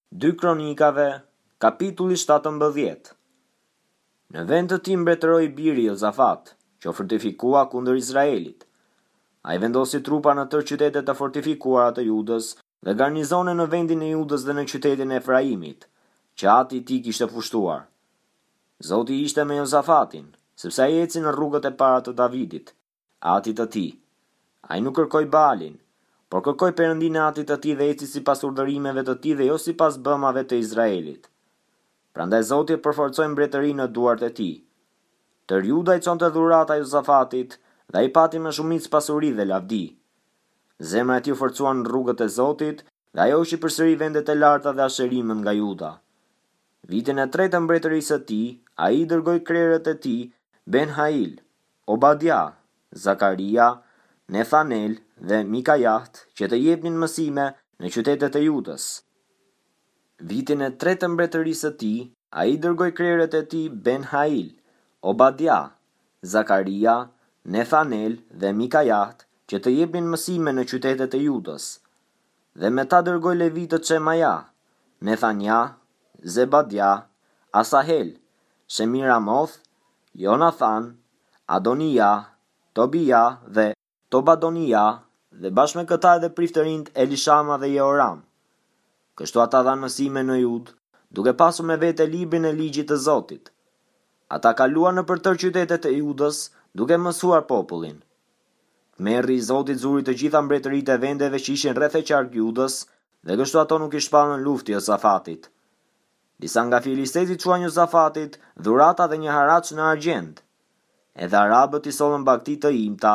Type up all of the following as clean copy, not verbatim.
2 Kronikave, kapitulli 17. Në vend të tij mbretëroi biri Jozafat, që fortifikua kundër Izraelit. Ai vendosi trupa në tërë qytetet të fortifikuara të Judës dhe garnizone në vendin e Judës dhe në qytetin e Efraimit, që ati i tij kishte pushtuar. Zoti ishte me Jozafatin, sepse ai eci në rrugët e para të Davidit, atit të tij. Ai nuk kërkoi Baalin, por kërkoi Perëndinë e atit të tij dhe eci sipas urdhërimeve të tij dhe jo sipas bëmave të Izraelit. Prandaj Zoti e përforcoi mbretërinë në duart e tij. Tër Juda i çonte dhurata Jozafatit dhe ai pati me shumicë pasuri dhe lavdi. Zemra e tij u forcua në rrugët e Zotit dhe ai hoqi përsëri vendet e larta dhe asherimën nga Juda. Vitin e tretë të mbretërisë së tij, ai dërgoi krerët e tij Ben-Hail, Obadia, Zakaria, Nethanel dhe Mikajat që të jepnin mësime në qytetet e Judës. Vitin e tretë të mbretërisë së tij, ai dërgoi krerët e tij Ben-Hail, Obadia, Zakaria, Nethanel dhe Mikajat që të jepnin mësime në qytetet e Judës. Dhe me ta dërgoi levitët Shemaja, Nethania, Zebadia, Asahel, Shemiramoth, Jonathan, Adonia, Tobia dhe Tobadonia dhe bashkë me këta edhe priftërinjt Elishama dhe Jehoram. Kështu ata dhanë mësime në Judë, duke pasur me vete librin e ligjit të Zotit. Ata kaluan në përtër qytetet e Judës, duke mësuar popullin. Merri i Zotit zuri të gjitha mbretëritë e vendeve që ishin rreth e qark Judës, dhe kështu ato nuk i shpallën lufti Jozafatit. Disa nga filistetit quajnë Jozafatit dhurata dhe një haraç në argjend. Edhe arabët i sollën bagti të imta,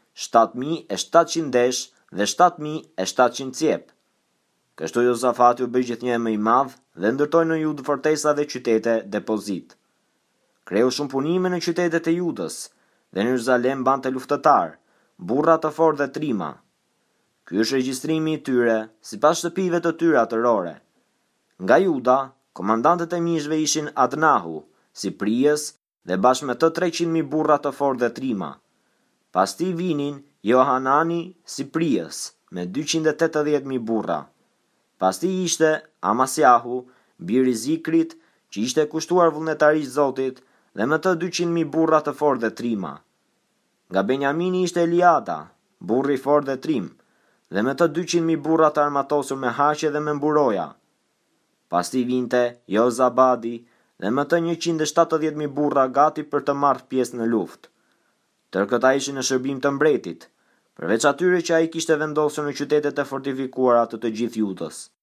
7.700 desh dhe 7.700 cjep. Kështu Jozafati u bë gjithnjë më i madh dhe ndërtoi në Judë fortesa dhe qytete depozit. Kreu shumë punime në qytetet e Judës dhe në Jeruzalem bante luftëtar, burra të fortë dhe trima. Ky është regjistrimi i tyre sipas shtëpive të tyre atërore. Nga Juda, komandantët e mishëve ishin Adnahu, si Prijes dhe bashkë me të 300.000 burra të fortë dhe trima. Pas tij vinin Johanani si Prijes me 280.000 burra. Pas tij ishte Amasiahu, biri Zikrit, që ishte kushtuar vullnetarisht Zotit dhe me të 200.000 burra të fortë dhe trima. Nga Benjamini ishte Eliada, burri i fortë dhe trim, dhe me të 200.000 burra të armatosur me haqe dhe me mburoja. Pas tij vinte Jozabadi dhe me të 170.000 burra gati për të marrë pjesë në luftë. Tërë këta ishin në shërbim të mbretit, përveç atyre që ai kishte vendosur në qytetet e fortifikuara të gjithë Judës.